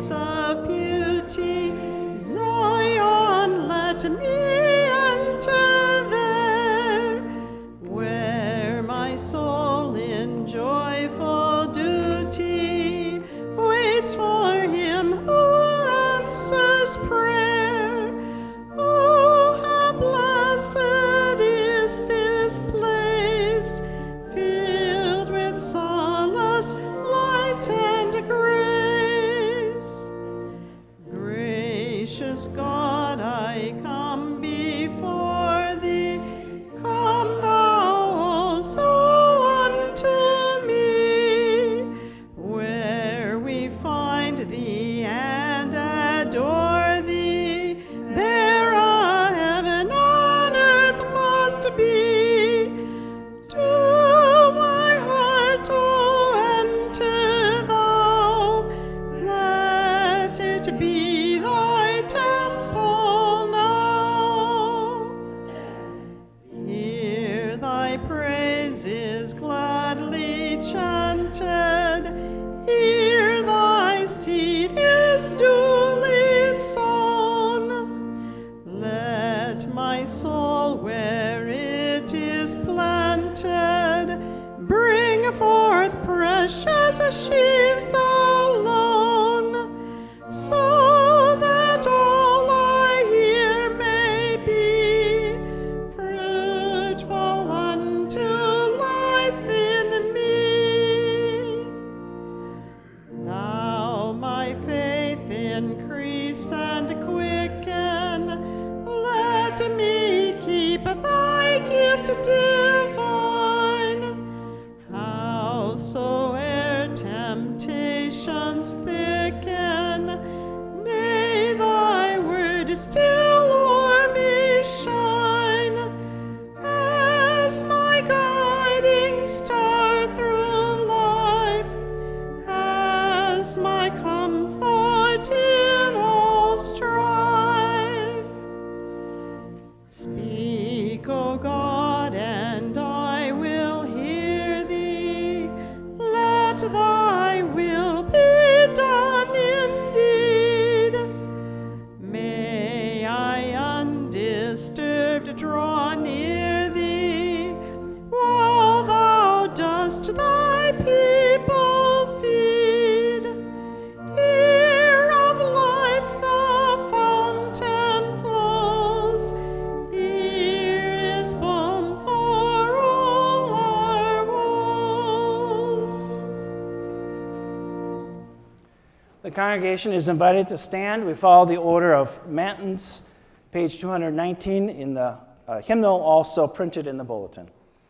gates of beauty. Zion, let me enter there, where my soul in joyful duty waits for him who answers prayer. Oh, how blessed is this place, filled with solace, light, and grace. Gracious God, I come before thee. Come thou also unto me, where we find thee and adore thee. There a heaven on earth must be. To my heart, oh, enter thou. Let it be thy temple now. Hear thy praises gladly chanted. Here thy seed is duly sown. Let my soul, where it is planted, bring forth precious sheaves alone, so that all I hear may be fruitful unto life in me. Thou my faith increase and quicken. Let me keep thy gift divine. Howsoe'er temptations thicken, may thy word still o'er me shine, as my guiding star through life, as my comfort in all strife. Speak, O God, and I will hear thee. Let thy will be done indeed. May I undisturbed draw near thee, while thou dost thy people feed. Here of life the fountain flows. Here is balm for all our woes. The congregation is invited to stand. We follow the order of matins, page 219 in the hymnal, also printed in the bulletin.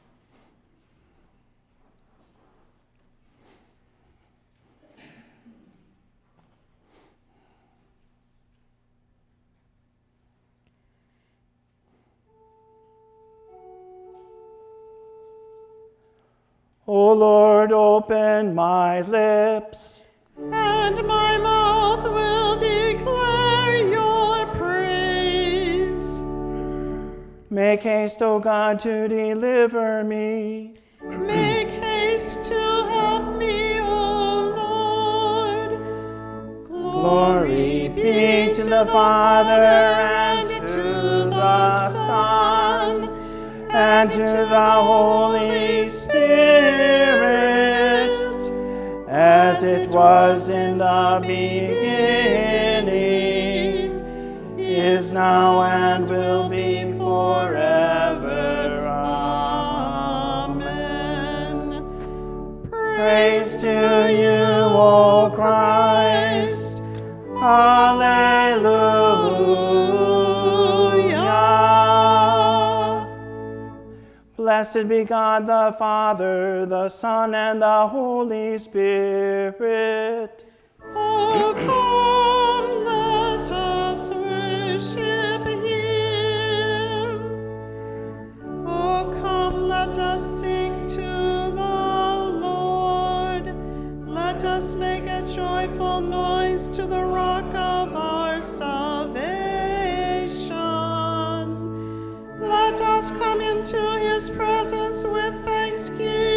O Lord, open my lips, And my mouth will declare your praise. make haste, O God, to deliver me. Make haste to help me, O Lord. Glory be to the Father, and to the Son, and to the Holy Spirit, as it was in the beginning, is now, and will be forever. Amen. Praise to you, O Christ. Hallelujah. Blessed be God the Father, the Son, and the Holy Spirit. Oh, come, let us worship him. Oh, come, let us sing to the Lord. Let us make a joyful noise to the rock of our salvation. Let us come into his presence with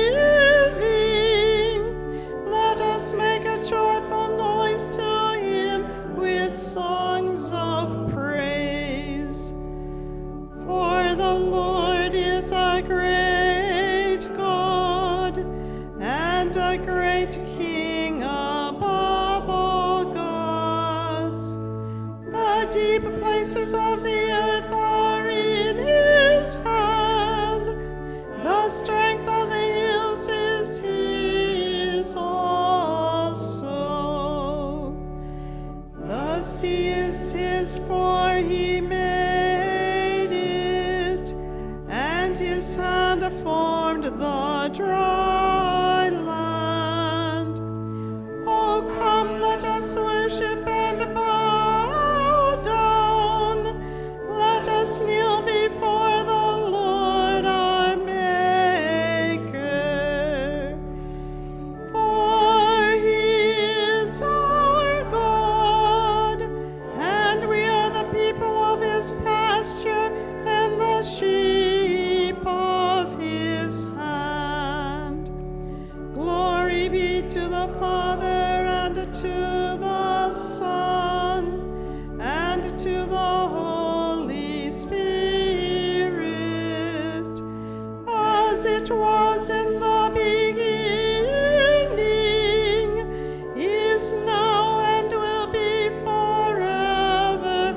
thanksgiving. Let us make a joyful noise to him The deep places of the earth are in his hand. The strength of the hills is his also. The sea is his, for he made it, and his hand formed the dry land. Oh, come, let us worship and bow down. Let us kneel before the Lord our Maker. For he is our God, and we are the people of his pasture and the sheep of his hand. Glory be to the Father, and to the Son, and to the Holy Spirit, as it was in the beginning, is now, and will be forever.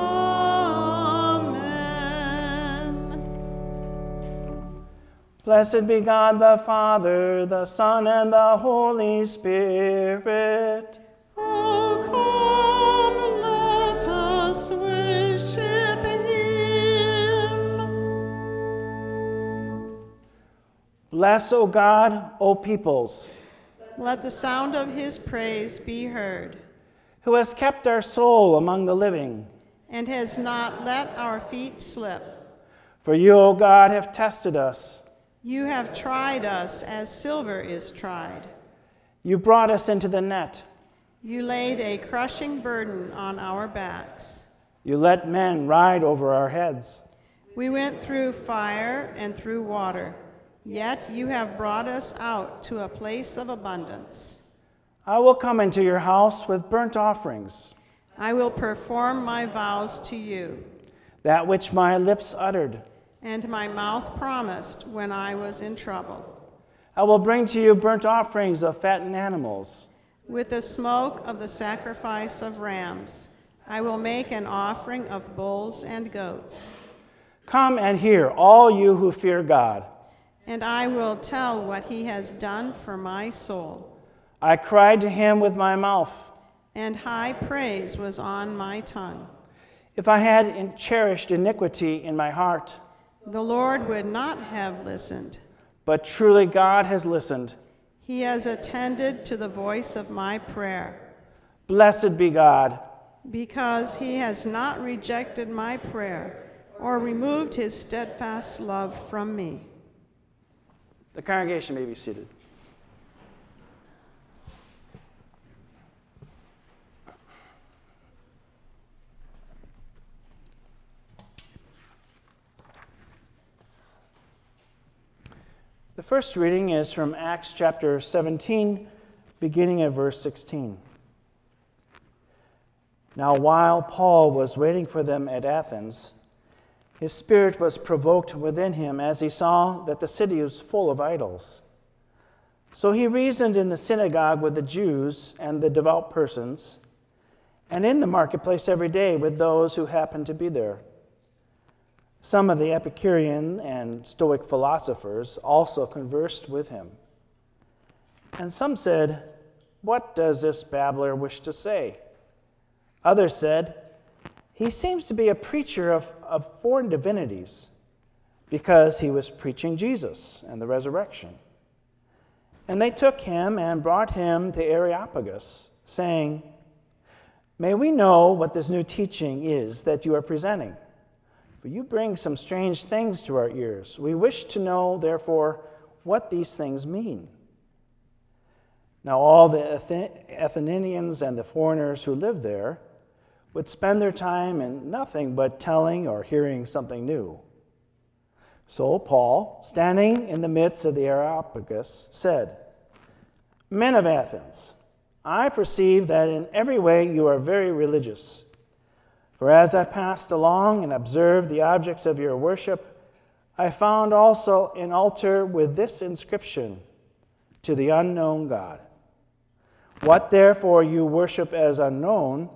Amen. Blessed be God the Father, the Son, and the Holy Spirit. Oh, come, let us worship him. Bless, O God, O peoples, Let the sound of his praise be heard, who has kept our soul among the living. and has not let our feet slip. For you, O God, have tested us. You have tried us as silver is tried. You brought us into the net. You laid a crushing burden on our backs. You let men ride over our heads. We went through fire and through water, yet you have brought us out to a place of abundance. I will come into your house with burnt offerings, I will perform my vows to you, that which my lips uttered. and my mouth promised when I was in trouble. I will bring to you burnt offerings of fattened animals. With the smoke of the sacrifice of rams, I will make an offering of bulls and goats. Come and hear, all you who fear God. And I will tell what he has done for my soul. I cried to him with my mouth. And high praise was on my tongue. If I had cherished iniquity in my heart, The Lord would not have listened. but truly God has listened. He has attended to the voice of my prayer. Blessed be God. Because he has not rejected my prayer or removed his steadfast love from me. The congregation may be seated. The first reading is from Acts chapter 17, beginning at verse 16. Now, while Paul was waiting for them at Athens, his spirit was provoked within him as he saw that the city was full of idols. So he reasoned in the synagogue with the Jews and the devout persons, and in the marketplace every day with those who happened to be there. Some of the Epicurean and Stoic philosophers also conversed with him. And some said, "What does this babbler wish to say?" Others said, "He seems to be a preacher of foreign divinities, because he was preaching Jesus and the resurrection." And they took him and brought him to Areopagus, saying, "May we know what this new teaching is that you are presenting? For you bring some strange things to our ears. We wish to know, therefore, what these things mean." Now all the Athenians and the foreigners who lived there would spend their time in nothing but telling or hearing something new. So Paul, standing in the midst of the Areopagus, said, "Men of Athens, I perceive that in every way you are very religious. For as I passed along and observed the objects of your worship, I found also an altar with this inscription, 'To the unknown God.' What therefore you worship as unknown,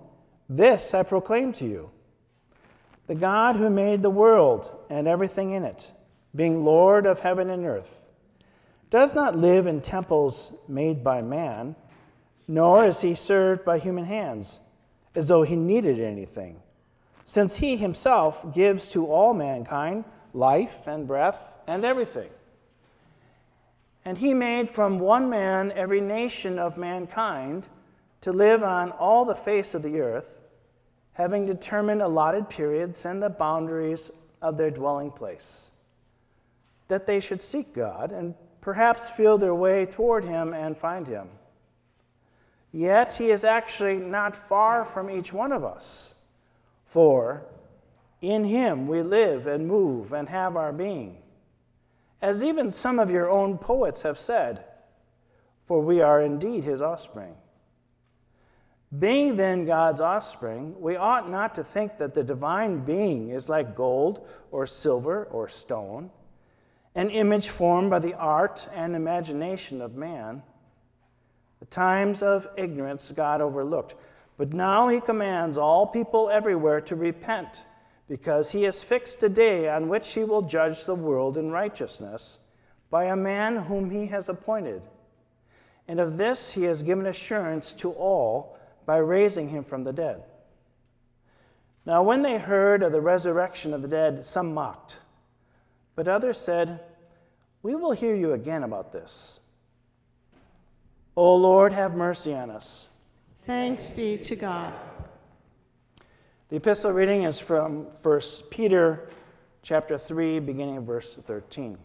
This I proclaim to you. The God who made the world and everything in it, being Lord of heaven and earth, does not live in temples made by man, nor is he served by human hands, as though he needed anything, since he himself gives to all mankind life and breath and everything. And he made from one man every nation of mankind to live on all the face of the earth, having determined allotted periods and the boundaries of their dwelling place, that they should seek God and perhaps feel their way toward him and find him. Yet he is actually not far from each one of us, for in him we live and move and have our being, as even some of your own poets have said, for we are indeed his offspring. Being then God's offspring, we ought not to think that the divine being is like gold or silver or stone, an image formed by the art and imagination of man. The times of ignorance God overlooked, but now he commands all people everywhere to repent, because he has fixed a day on which he will judge the world in righteousness by a man whom he has appointed. And of this he has given assurance to all by raising him from the dead. Now when they heard of the resurrection of the dead, some mocked, but others said, "We will hear you again about this." O Lord, have mercy on us. Thanks be to God. The epistle reading is from 1 Peter chapter 3, beginning of verse 13.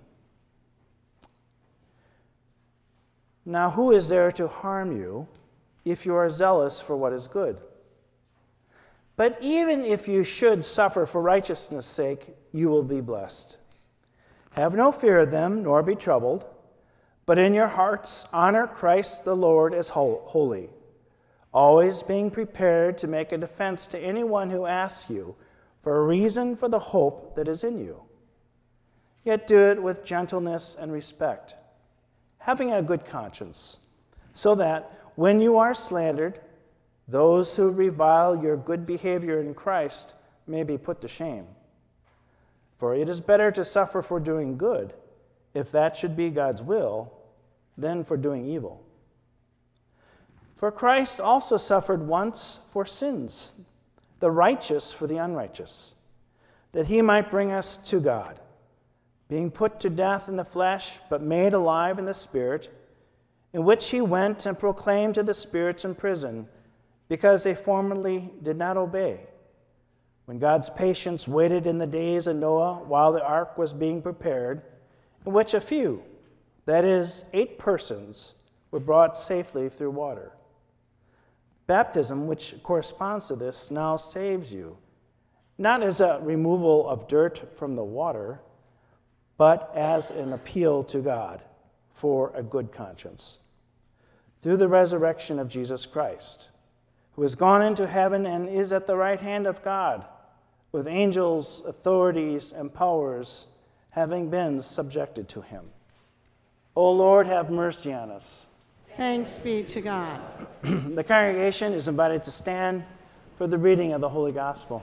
Now who is there to harm you if you are zealous for what is good? But even if you should suffer for righteousness' sake, you will be blessed. Have no fear of them, nor be troubled, but in your hearts honor Christ the Lord as holy, always being prepared to make a defense to anyone who asks you for a reason for the hope that is in you. Yet do it with gentleness and respect, having a good conscience, so that when you are slandered, those who revile your good behavior in Christ may be put to shame. For it is better to suffer for doing good, if that should be God's will, than for doing evil. For Christ also suffered once for sins, the righteous for the unrighteous, that he might bring us to God, being put to death in the flesh, but made alive in the Spirit, in which he went and proclaimed to the spirits in prison, because they formerly did not obey, when God's patience waited in the days of Noah while the ark was being prepared, in which a few, that is, 8 persons, were brought safely through water. Baptism, which corresponds to this, now saves you, not as a removal of dirt from the water, but as an appeal to God for a good conscience, through the resurrection of Jesus Christ, who has gone into heaven and is at the right hand of God, with angels, authorities, and powers having been subjected to him. O Lord, have mercy on us. Thanks be to God. The congregation is invited to stand for the reading of the Holy Gospel.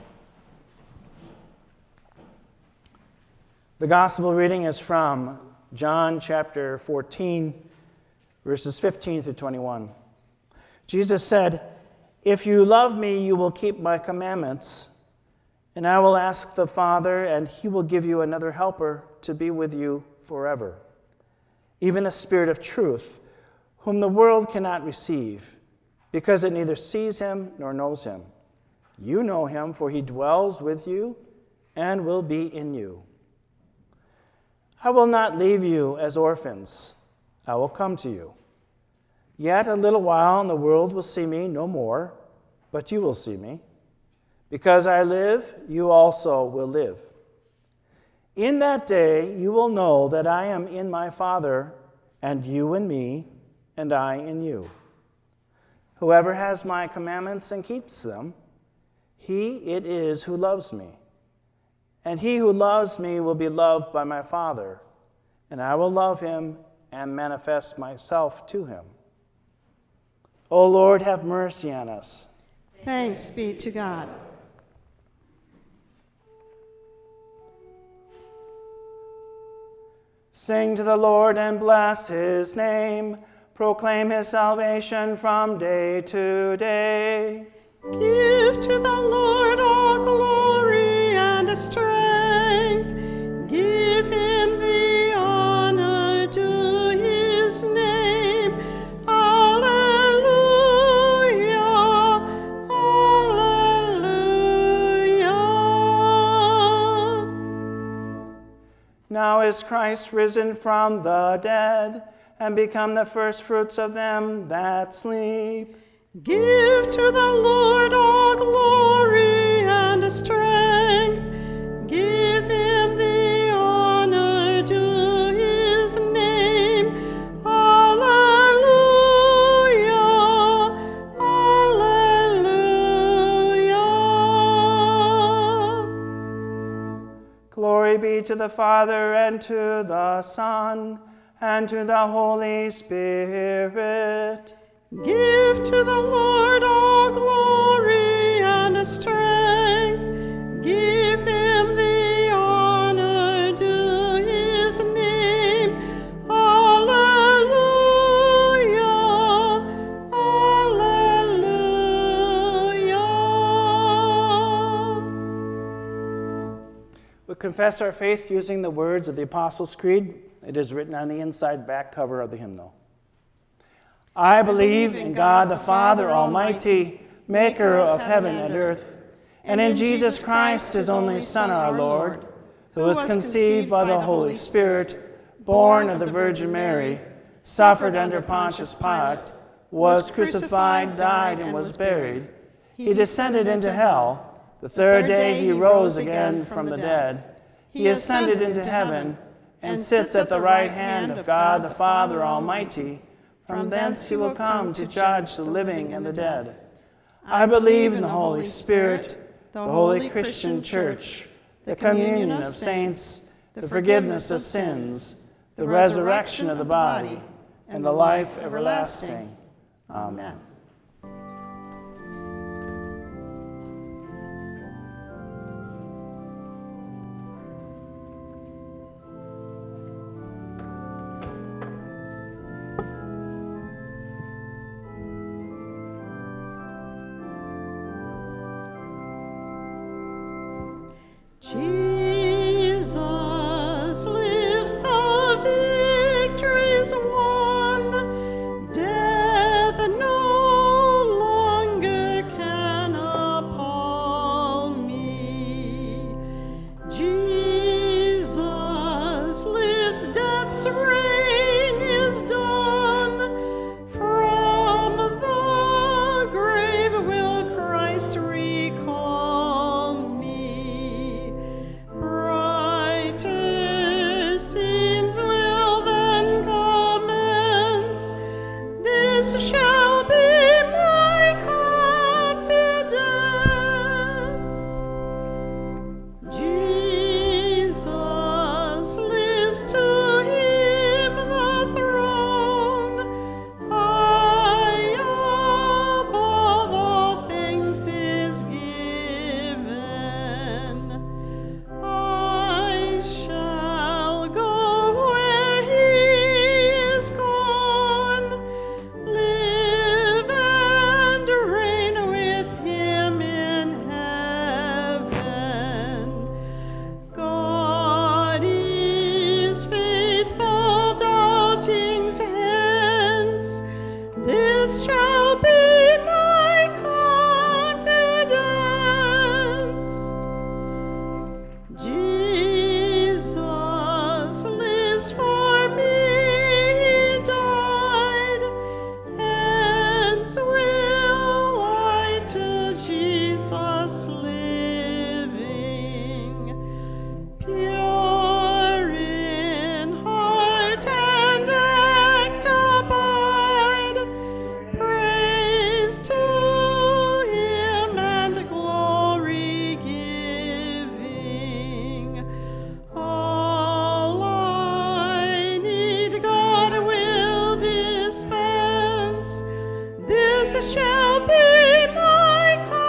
The Gospel reading is from John chapter 14, verses 15 through 21. Jesus said, "If you love me, you will keep my commandments, and I will ask the Father, and he will give you another helper to be with you forever, even the Spirit of truth, whom the world cannot receive, because it neither sees him nor knows him. You know him, for he dwells with you and will be in you. I will not leave you as orphans. I will come to you. Yet a little while, and the world will see me no more, but you will see me. Because I live, you also will live. In that day you will know that I am in my Father, and you in me, and I in you. Whoever has my commandments and keeps them, he it is who loves me. And he who loves me will be loved by my Father, and I will love him and manifest myself to him. O Lord, have mercy on us. Thanks be to God. Sing to the Lord and bless his name. Proclaim his salvation from day to day. Give to the Lord all glory and strength. Give him the honor due his name. Alleluia, alleluia. Now is Christ risen from the dead, and become the firstfruits of them that sleep. Give to the Lord all glory and strength. Give him the honor due his name. Alleluia, alleluia. Glory be to the Father, and to the Son, and to the Holy Spirit. Give to the Lord all glory and strength. Give him the honor due his name. Alleluia, alleluia. We confess our faith using the words of the Apostles' Creed. It is written on the inside back cover of the hymnal. I believe in God the Father Almighty, maker of heaven and earth, and in Jesus Christ, his only Son, our Lord, who was conceived by the Holy Spirit, born of the Virgin Mary, suffered under Pontius Pilate, was crucified, died, and was buried. He descended into hell. The third day he rose again from the dead. He ascended into heaven and sits at the right hand of God the Father Almighty. From thence he will come to judge the living and the dead. I believe in the Holy Spirit, the holy Christian Church, the communion of saints, the forgiveness of sins, the resurrection of the body, and the life everlasting. Amen. Jesus lives, the victory's won. Death no longer can appall me. Jesus lives, death's reign is done. From the grave will Christ recall me. Brighter scenes will then commence. This shall be my confidence. Jesus lives, to him the throne. High above all things is given. I shall go where he is gone, live and reign with him in heaven. God is faithful, doubtings hence. This shall be my confidence. Jesus lives, for me he died, hence will I to Jesus living, pure in heart and act abide. Praise to him and glory giving. All I need God will dispense. This shall be my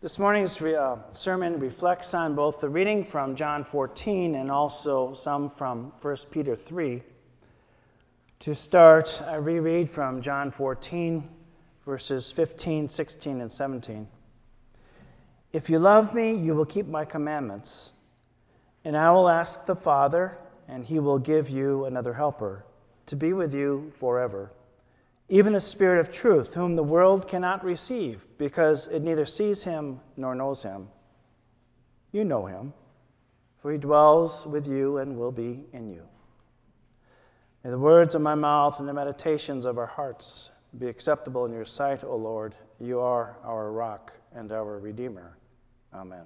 This morning's sermon reflects on both the reading from John 14 and also some from 1 Peter 3. To start, I reread from John 14, verses 15, 16, and 17. If you love me, you will keep my commandments, and I will ask the Father, and he will give you another helper to be with you forever, even the Spirit of truth, whom the world cannot receive, because it neither sees him nor knows him. You know him, for he dwells with you and will be in you. May the words of my mouth and the meditations of our hearts be acceptable in your sight, O Lord. You are our rock and our Redeemer. Amen.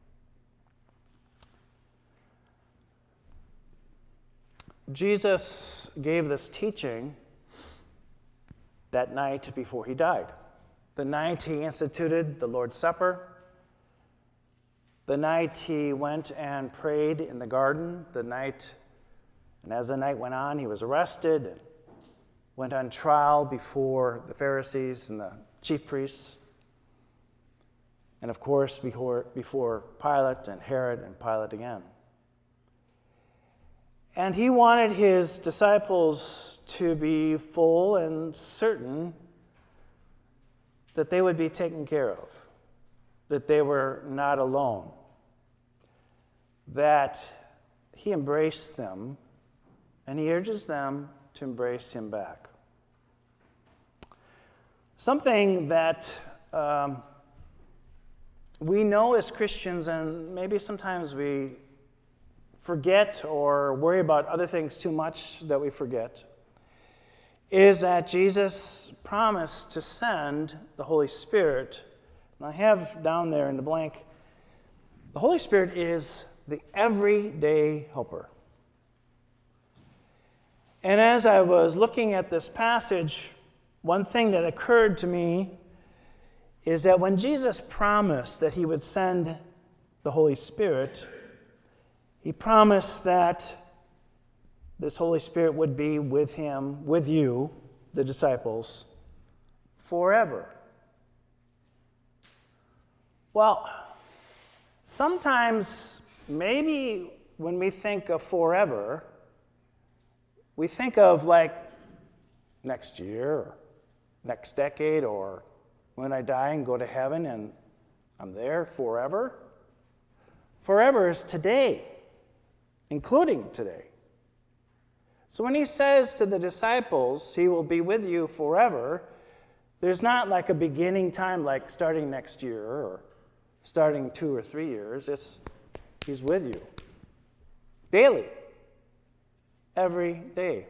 Jesus gave this teaching that night before he died. The night he instituted the Lord's Supper. The night he went and prayed in the garden. And as the night went on, he was arrested and went on trial before the Pharisees and the chief priests. And of course, before Pilate and Herod and Pilate again. And he wanted his disciples to be full and certain that they would be taken care of, that they were not alone, that he embraced them, and he urges them to embrace him back. Something that we know as Christians, and maybe sometimes we forget or worry about other things too much that we forget, is that Jesus promised to send the Holy Spirit. And I have down there in the blank, the Holy Spirit is the everyday helper. And as I was looking at this passage, one thing that occurred to me is that when Jesus promised that he would send the Holy Spirit, he promised that this Holy Spirit would be with him, with you, the disciples, forever. Well, sometimes, maybe when we think of forever, we think of like next year, or next decade, or when I die and go to heaven and I'm there forever. Forever is today, including today. So when he says to the disciples, he will be with you forever, there's not like a beginning time like starting next year or starting 2 or 3 years. He's with you daily, every day.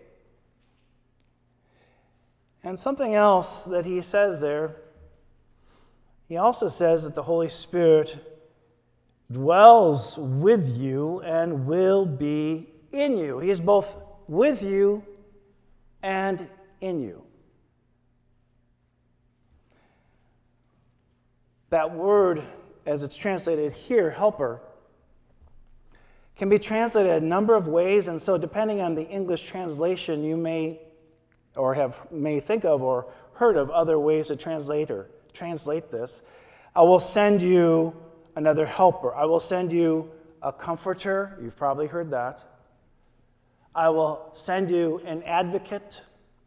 And something else that he says there, he also says that the Holy Spirit dwells with you and will be in you. He is both with you and in you. That word, as it's translated here, helper, can be translated a number of ways, and so depending on the English translation, you may think of or heard of other ways to translate this. I will send you another helper. I will send you a comforter. You've probably heard that. I will send you an advocate.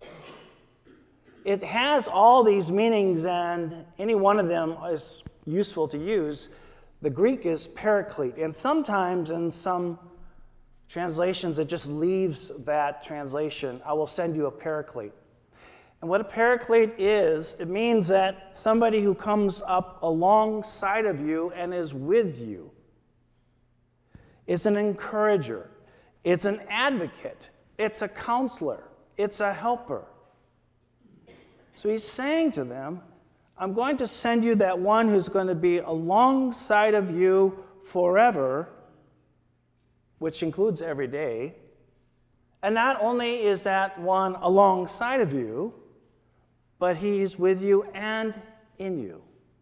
It has all these meanings, and any one of them is useful to use. The Greek is paraclete, and sometimes in some translations it just leaves that translation. I will send you a paraclete. And what a paraclete is, it means that somebody who comes up alongside of you and is with you. It's an encourager. It's an advocate. It's a counselor. It's a helper. So he's saying to them, I'm going to send you that one who's going to be alongside of you forever, which includes every day. And not only is that one alongside of you, but he's with you and in you.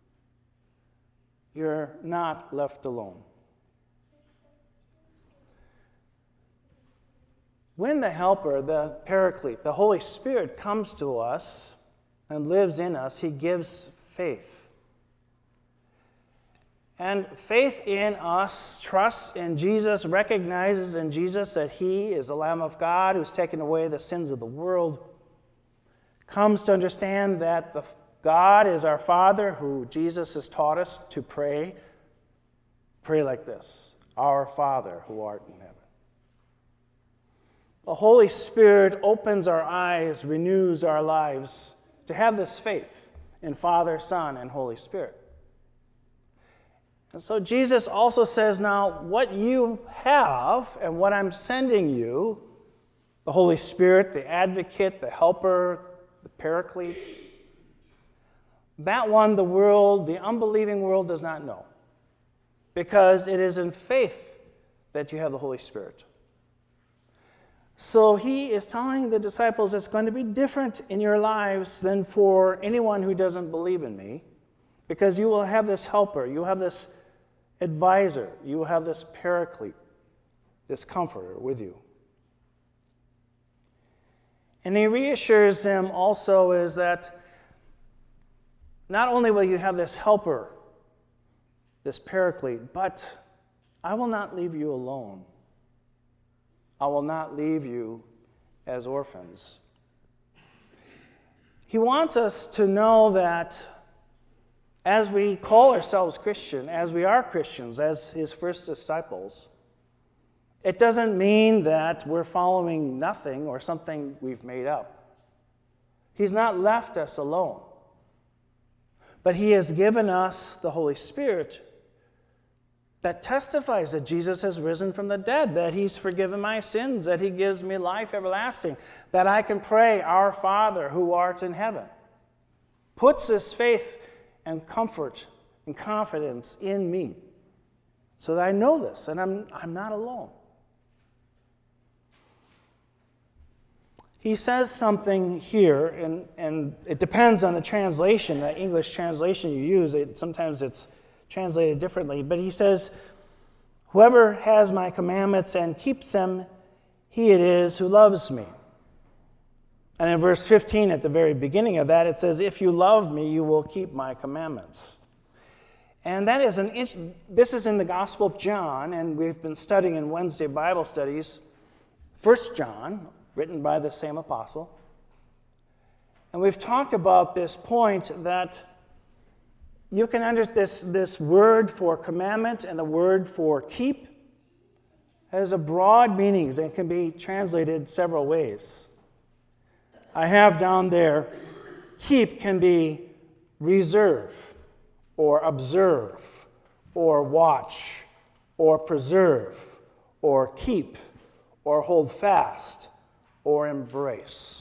You're not left alone. When the helper, the paraclete, the Holy Spirit comes to us and lives in us, he gives faith. And faith in us, trusts in Jesus, recognizes in Jesus that he is the Lamb of God who's taken away the sins of the world, comes to understand that God is our Father, who Jesus has taught us to pray. Pray like this: Our Father who art in heaven. The Holy Spirit opens our eyes, renews our lives to have this faith in Father, Son, and Holy Spirit. And so Jesus also says, now, what you have and what I'm sending you, the Holy Spirit, the advocate, the helper, the paraclete, that one the world, the unbelieving world, does not know. Because it is in faith that you have the Holy Spirit. So he is telling the disciples it's going to be different in your lives than for anyone who doesn't believe in me, because you will have this helper, you will have this advisor, you will have this paraclete, this comforter with you. And he reassures them also is that not only will you have this helper, this paraclete, but I will not leave you alone. I will not leave you as orphans. He wants us to know that as we call ourselves Christian, as we are Christians, as his first disciples, it doesn't mean that we're following nothing or something we've made up. He's not left us alone. But he has given us the Holy Spirit that testifies that Jesus has risen from the dead, that he's forgiven my sins, that he gives me life everlasting, that I can pray, Our Father who art in heaven. Puts this faith and comfort and confidence in me so that I know this and I'm not alone. He says something here, and it depends on the translation, the English translation you use. Sometimes it's translated differently, but he says, whoever has my commandments and keeps them, he it is who loves me. And in verse 15, at the very beginning of that, it says, if you love me, you will keep my commandments. And that is this is in the Gospel of John, and we've been studying in Wednesday Bible studies, 1 John, written by the same apostle. And we've talked about this point that you can understand this word for commandment and the word for keep has a broad meanings and can be translated several ways. I have down there, keep can be reserve or observe or watch or preserve or keep or hold fast or embrace.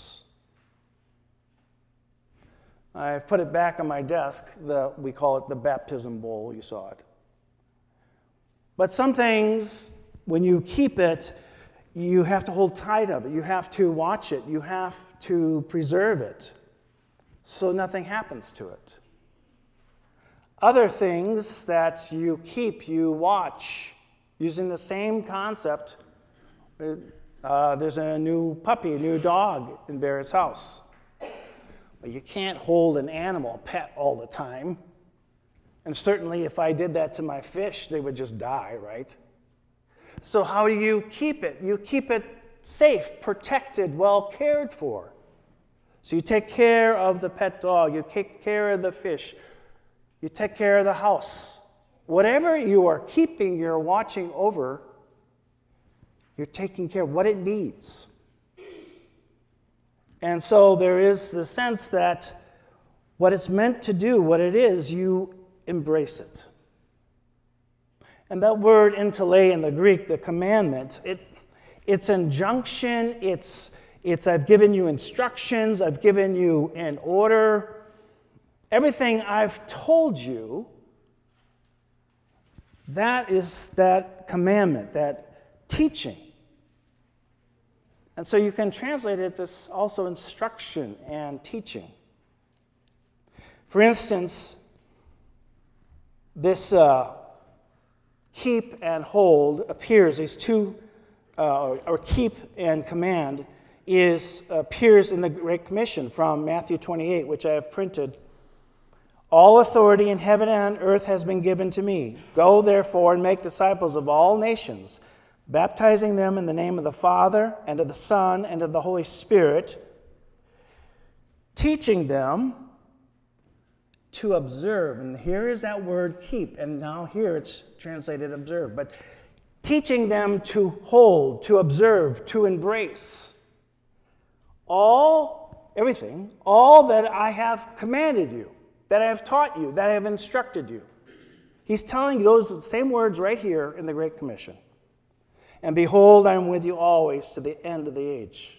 I've put it back on my desk. We call it the baptism bowl. You saw it. But some things, when you keep it, you have to hold tight of it. You have to watch it. You have to preserve it so nothing happens to it. Other things that you keep, you watch, using the same concept. There's a new puppy, a new dog in Barrett's house. You can't hold an animal, a pet, all the time. And certainly if I did that to my fish, they would just die, right? So how do you keep it? You keep it safe, protected, well cared for. So you take care of the pet dog, you take care of the fish, you take care of the house. Whatever you are keeping, you're watching over, you're taking care of what it needs. And so there is the sense that what it's meant to do, what it is, you embrace it. And that word intele in the Greek, the commandment, it's injunction, it's I've given you instructions, I've given you an order. Everything I've told you, that is that commandment, that teaching. And so you can translate it as also instruction and teaching. For instance, this keep and hold appears, these two, or keep and command, appears in the Great Commission from Matthew 28, which I have printed. All authority in heaven and on earth has been given to me. Go, therefore, and make disciples of all nations, baptizing them in the name of the Father, and of the Son, and of the Holy Spirit, teaching them to observe. And here is that word keep, and now here it's translated observe. But teaching them to hold, to observe, to embrace everything, all that I have commanded you, that I have taught you, that I have instructed you. He's telling those same words right here in the Great Commission. And behold, I am with you always to the end of the age.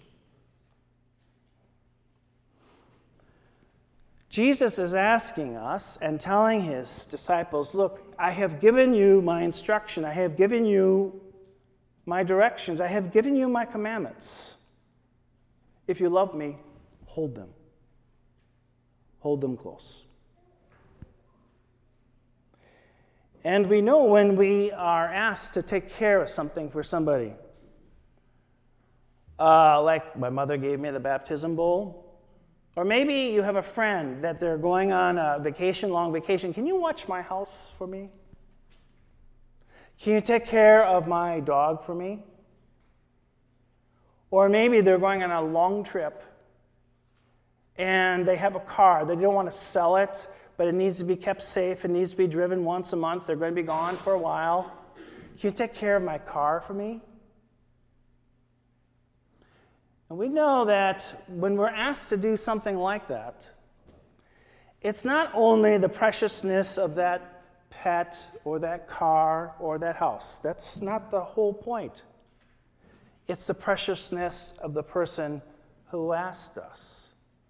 Jesus is asking us and telling his disciples, look, I have given you my instruction. I have given you my directions. I have given you my commandments. If you love me, hold them. Hold them close. And we know when we are asked to take care of something for somebody, like my mother gave me the baptism bowl, or maybe you have a friend that they're going on a vacation, long vacation. Can you watch my house for me? Can you take care of my dog for me? Or maybe they're going on a long trip and they have a car. They don't want to sell it, but it needs to be kept safe. It needs to be driven once a month. They're going to be gone for a while. Can you take care of my car for me? And we know that when we're asked to do something like that, it's not only the preciousness of that pet or that car or that house. That's not the whole point. It's the preciousness of the person who asked us.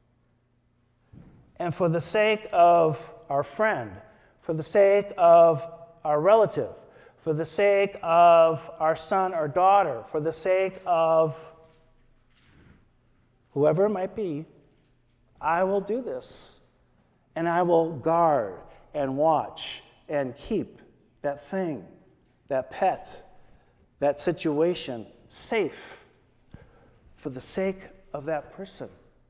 And for the sake of our friend, for the sake of our relative, for the sake of our son or daughter, for the sake of whoever it might be, I will do this. And I will guard and watch and keep that thing, that pet, that situation safe for the sake of that person.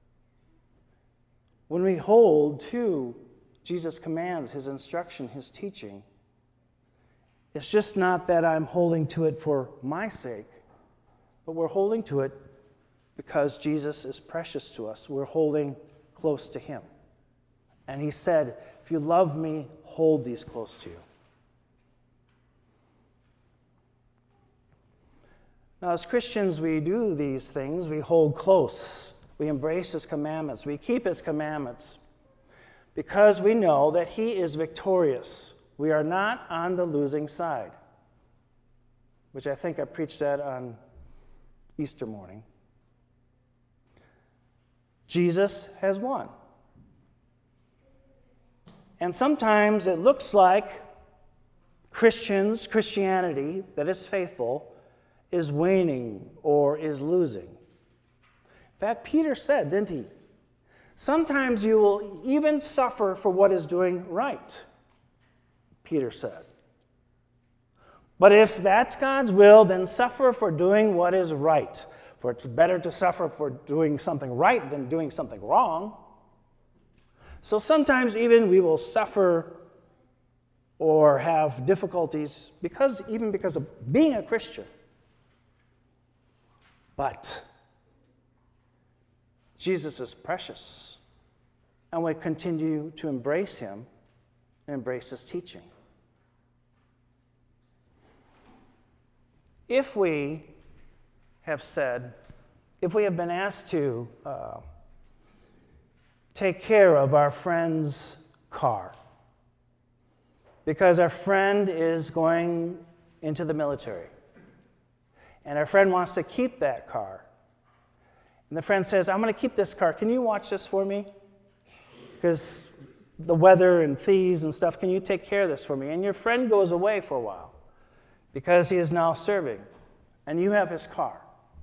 When we hold to Jesus' commands, his instruction, his teaching, it's just not that I'm holding to it for my sake, but we're holding to it because Jesus is precious to us. We're holding close to him. And he said, if you love me, hold these close to you. Now, as Christians, we do these things. We hold close. We embrace his commandments. We keep his commandments because we know that he is victorious. We are not on the losing side, which I think I preached that on Easter morning. Jesus has won. And sometimes it looks like Christianity that is faithful, is waning or is losing. In fact, Peter said, didn't he? Sometimes you will even suffer for what is doing right, Peter said. But if that's God's will, then suffer for doing what is right. For it's better to suffer for doing something right than doing something wrong. So sometimes even we will suffer or have difficulties because of being a Christian. But Jesus is precious, and we continue to embrace him and embrace his teaching. If we have been asked to take care of our friend's car because our friend is going into the military and our friend wants to keep that car, and the friend says, I'm going to keep this car. Can you watch this for me? Because the weather and thieves and stuff, can you take care of this for me? And your friend goes away for a while because he is now serving, and you have his car.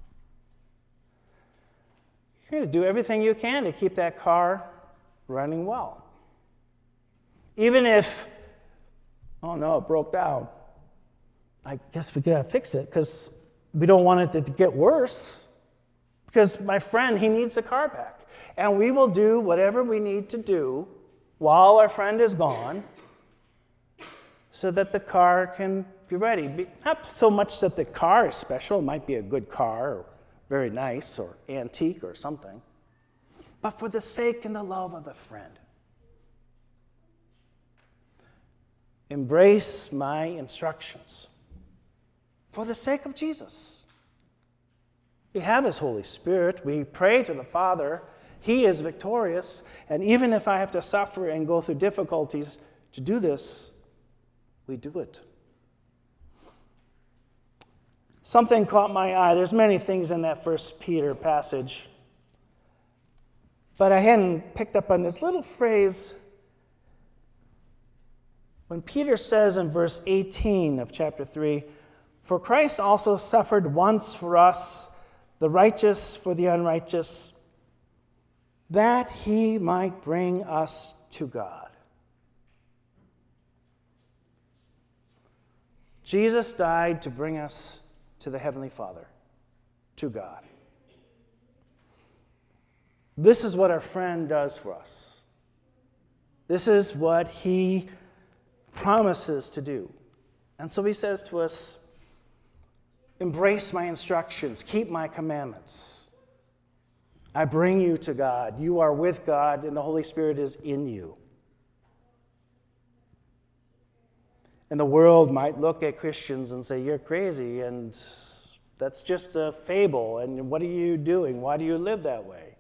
You're going to do everything you can to keep that car running well. Even if, oh no, it broke down. I guess we got to fix it because we don't want it to get worse. Because my friend, he needs the car back. And we will do whatever we need to do while our friend is gone so that the car can be ready. Not so much that the car is special. It might be a good car or very nice or antique or something. But for the sake and the love of the friend. Embrace my instructions for the sake of Jesus. We have his Holy Spirit. We pray to the Father. He is victorious. And even if I have to suffer and go through difficulties to do this, we do it. Something caught my eye. There's many things in that 1 Peter passage. But I hadn't picked up on this little phrase when Peter says in verse 18 of chapter 3, "For Christ also suffered once for us, the righteous for the unrighteous, that he might bring us to God." Jesus died to bring us to the Heavenly Father, to God. This is what our friend does for us. This is what he promises to do. And so he says to us, embrace my instructions, keep my commandments. I bring you to God. You are with God, and the Holy Spirit is in you. And the world might look at Christians and say, you're crazy, and that's just a fable, and what are you doing? Why do you live that way?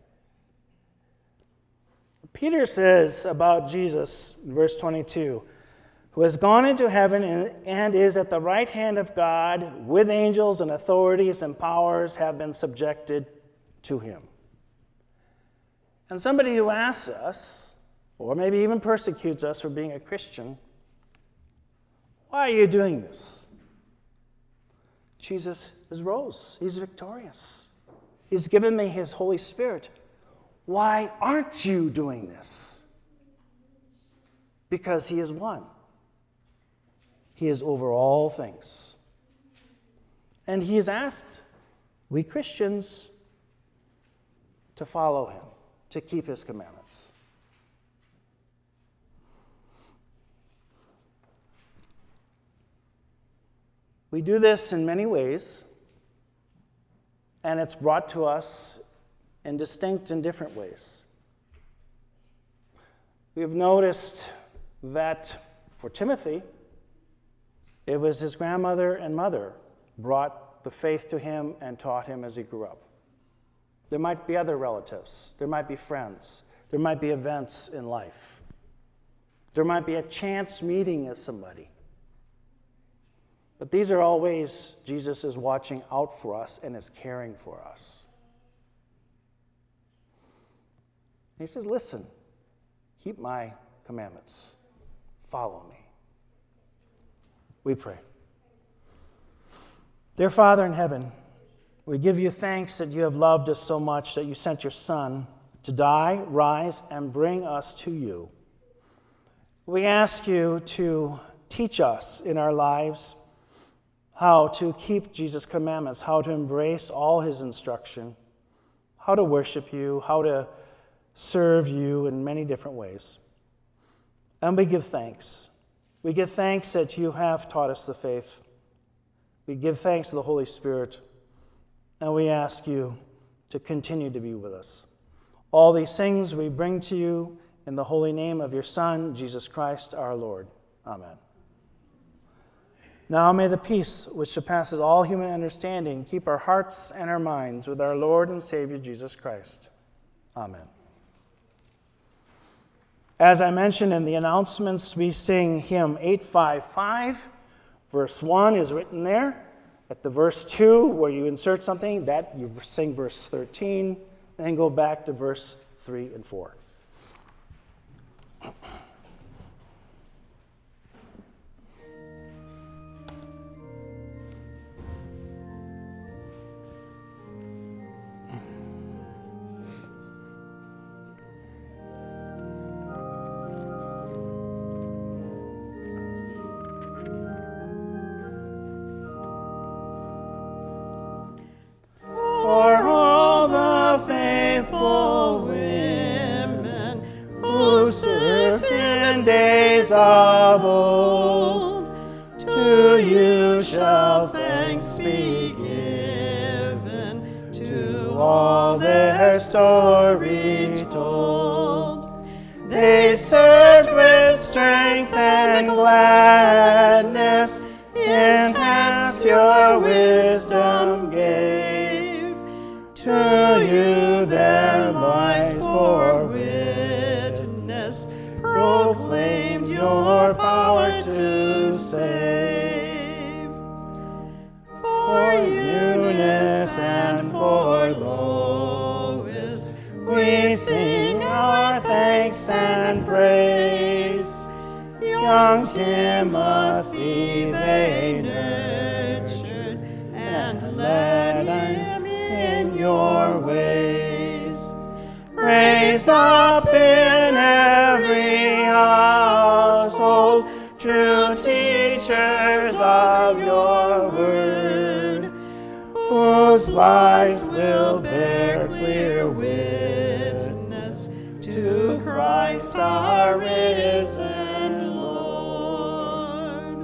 Peter says about Jesus, in verse 22, who has gone into heaven and is at the right hand of God, with angels and authorities and powers have been subjected to him. And somebody who asks us, or maybe even persecutes us for being a Christian, why are you doing this? Jesus is rose. He's victorious. He's given me his Holy Spirit. Why aren't you doing this? Because he is one. He is over all things. And he has asked we Christians to follow him, to keep his commandments. We do this in many ways, and it's brought to us in distinct and different ways. We have noticed that for Timothy, it was his grandmother and mother brought the faith to him and taught him as he grew up. There might be other relatives. There might be friends. There might be events in life. There might be a chance meeting with somebody. But these are all ways Jesus is watching out for us and is caring for us. He says, listen, keep my commandments. Follow me. We pray. Dear Father in heaven, we give you thanks that you have loved us so much that you sent your Son to die, rise, and bring us to you. We ask you to teach us in our lives how to keep Jesus' commandments, how to embrace all his instruction, how to worship you, how to serve you in many different ways. And we give thanks. We give thanks that you have taught us the faith. We give thanks to the Holy Spirit, and we ask you to continue to be with us. All these things we bring to you in the holy name of your Son, Jesus Christ, our Lord. Amen. Now may the peace which surpasses all human understanding keep our hearts and our minds with our Lord and Savior Jesus Christ. Amen. As I mentioned in the announcements, we sing hymn 855. Verse 1 is written there. At the verse 2, where you insert something, that you sing verse 13, and then go back to verse 3 and 4. For all the faithful women who served him all their story told. They served with strength and gladness in tasks your wisdom gave. To you their lives bore witness, proclaimed your power to save. For Eunice and for Lois we sing our thanks and praise. Young Timothy they nurtured and led him in your ways. Raise up in every household true teachers of your word, whose lives will bear clear witness to Christ our risen Lord.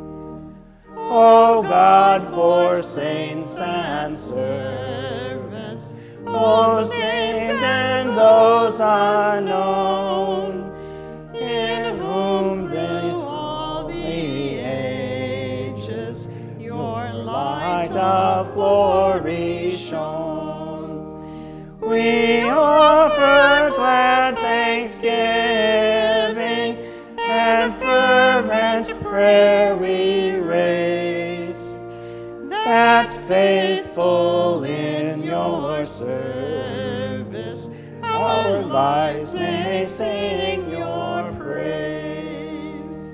O God, for saints and servants, those named and those unknown, in whom through all the ages your light of glory shone, we offer glad thanksgiving and fervent prayer we raise, that faithful in your service our lives may sing your praise.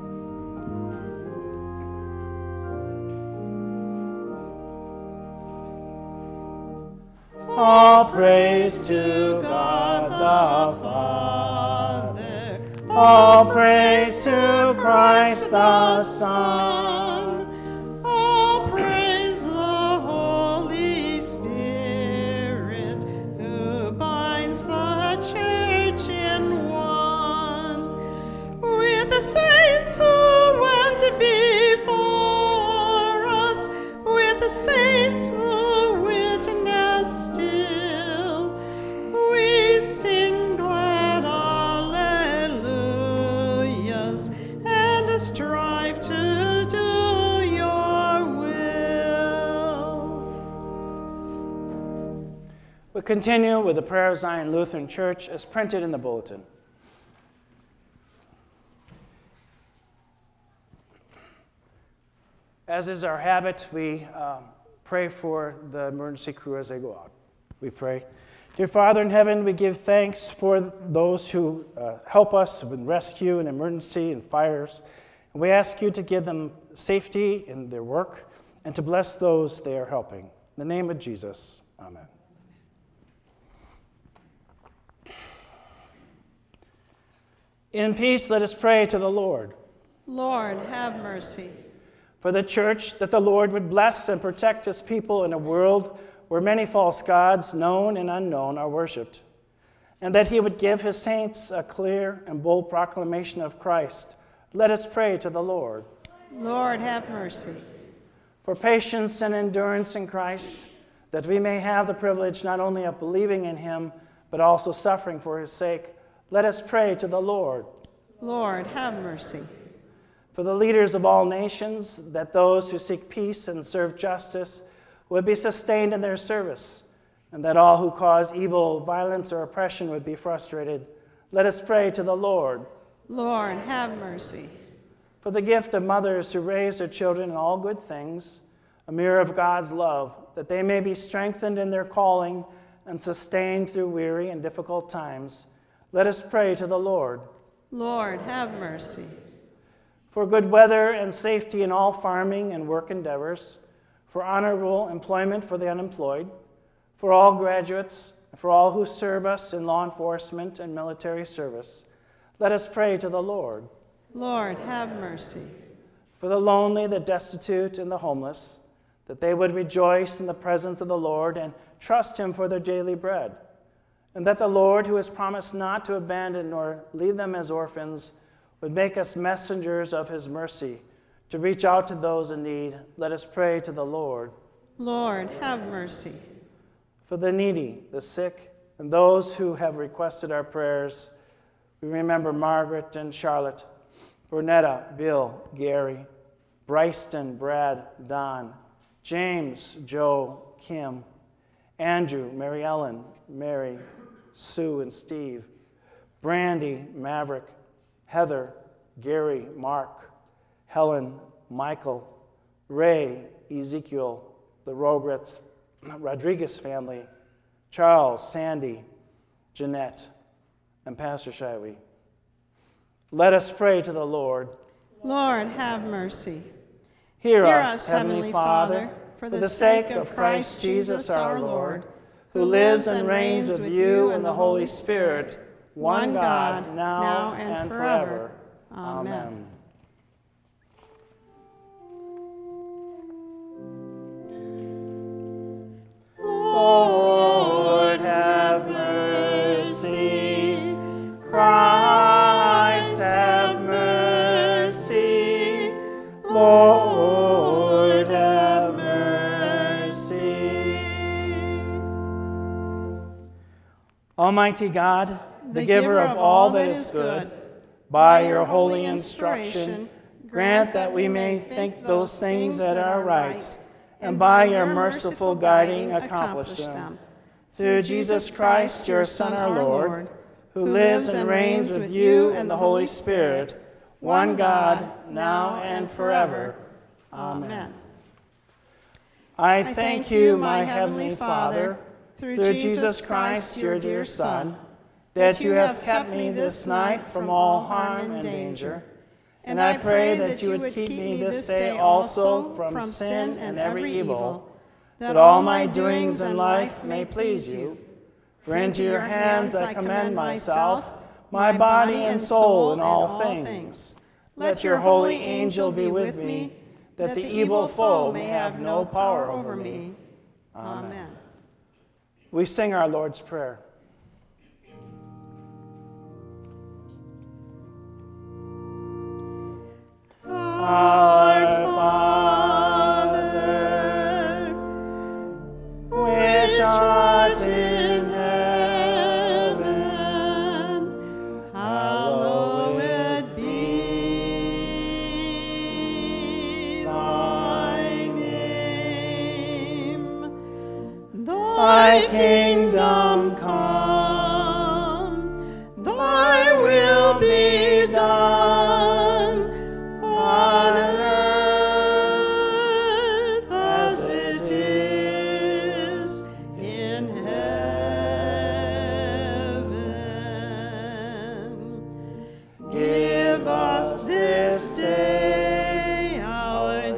All praise to God the Father, all praise to Christ the Son, All praise the Holy Spirit, who binds the church in one, with the saints who went before us, with the saints who witness still. We sing glad alleluias and strive to do your will. We continue with the Prayer of Zion Lutheran Church as printed in the bulletin. As is our habit, we pray for the emergency crew as they go out. We pray. Dear Father in heaven, we give thanks for those who help us in rescue and emergency and fires. And we ask you to give them safety in their work and to bless those they are helping. In the name of Jesus, amen. In peace, let us pray to the Lord. Lord, have mercy. For the church, that the Lord would bless and protect his people in a world where many false gods, known and unknown, are worshipped, and that he would give his saints a clear and bold proclamation of Christ. Let us pray to the Lord. Lord, have mercy. For patience and endurance in Christ, that we may have the privilege not only of believing in him, but also suffering for his sake. Let us pray to the Lord. Lord, have mercy. For the leaders of all nations, that those who seek peace and serve justice would be sustained in their service, and that all who cause evil, violence, or oppression would be frustrated. Let us pray to the Lord. Lord, have mercy. For the gift of mothers who raise their children in all good things, a mirror of God's love, that they may be strengthened in their calling and sustained through weary and difficult times. Let us pray to the Lord. Lord, have mercy. For good weather and safety in all farming and work endeavors, for honorable employment for the unemployed, for all graduates, and for all who serve us in law enforcement and military service. Let us pray to the Lord. Lord, have mercy. For the lonely, the destitute, and the homeless, that they would rejoice in the presence of the Lord and trust him for their daily bread, and that the Lord, who has promised not to abandon nor leave them as orphans, would make us messengers of his mercy to reach out to those in need. Let us pray to the Lord. Lord, have mercy. For the needy, the sick, and those who have requested our prayers, we remember Margaret and Charlotte, Bernetta, Bill, Gary, Bryston, Brad, Don, James, Joe, Kim, Andrew, Mary Ellen, Mary, Sue, and Steve, Brandy, Maverick, Heather, Gary, Mark, Helen, Michael, Ray, Ezekiel, the Rodriguez family, Charles, Sandy, Jeanette, and Pastor Shiwi. Let us pray to the Lord. Lord, have mercy. Hear us, Heavenly Father, for the sake of Christ Jesus our Lord, who lives and reigns with you and the Holy Spirit, one God, now and forever. Amen. Lord, have mercy. Christ, have mercy. Lord, have mercy. Almighty God, the giver of all that is good, by your holy instruction, grant that we may think those things that are right, and by your merciful guiding accomplish them. Through Jesus Christ, your Son, our Lord, who lives and reigns with you and the Holy Spirit, one God, now and forever. Amen. I thank you, my Heavenly Father, through Jesus Christ, your dear Son, that you have kept me this night from all harm and danger. And I pray that you would keep me this day also from sin and every evil, that all my doings in life may please you. For into your hands I commend myself, my body and soul in all things. Let your holy angel be with me, that the evil foe may have no power over me. Amen. We sing our Lord's Prayer. Our Father, which art in heaven, hallowed be thy name. Thy kingdom come, thy will be done, on earth as it is in heaven. Give us this day our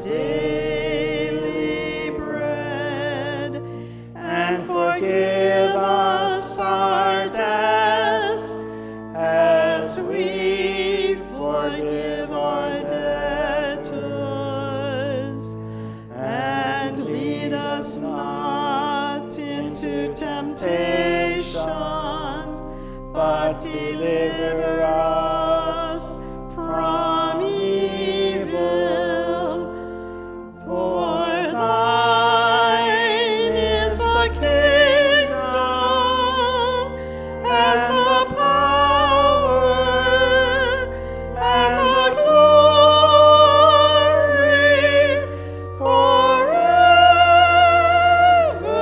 daily bread, and forgive us our debts as we forgive our debtors, and lead us not into temptation, but deliver us from evil. For thine is the kingdom and the power and the glory forever.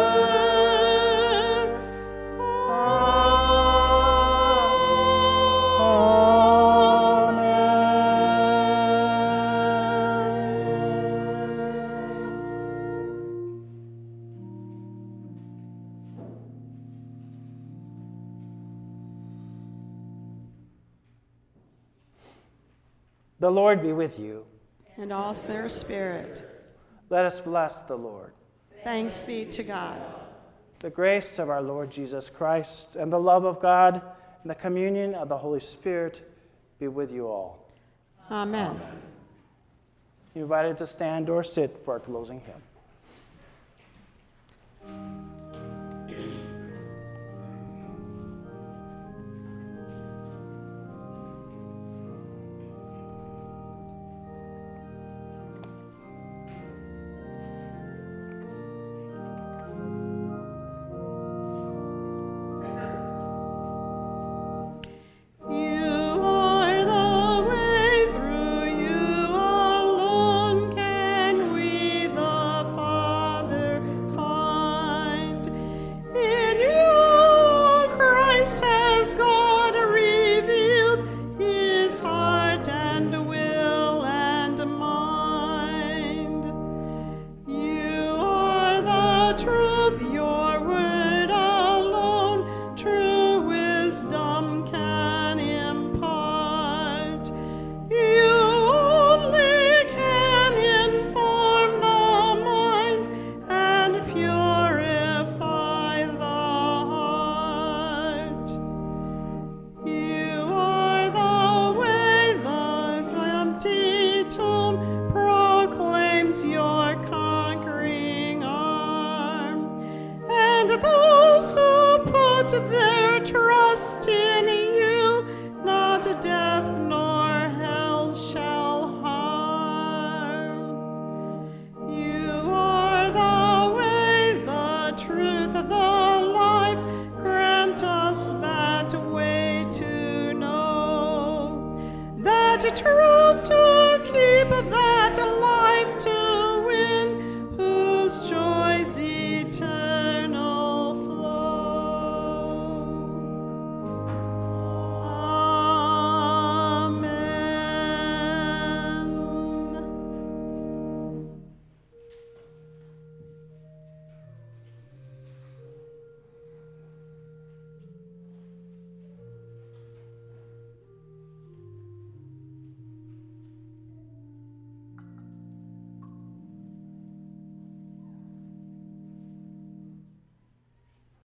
The Lord be with you. And also your spirit. Let us bless the Lord. Thanks be to God. The grace of our Lord Jesus Christ and the love of God and the communion of the Holy Spirit be with you all. Amen. You're invited to stand or sit for our closing hymn. put their trust in you, not death nor hell shall harm. You are the way, the truth, the life. Grant us that way to know, that truth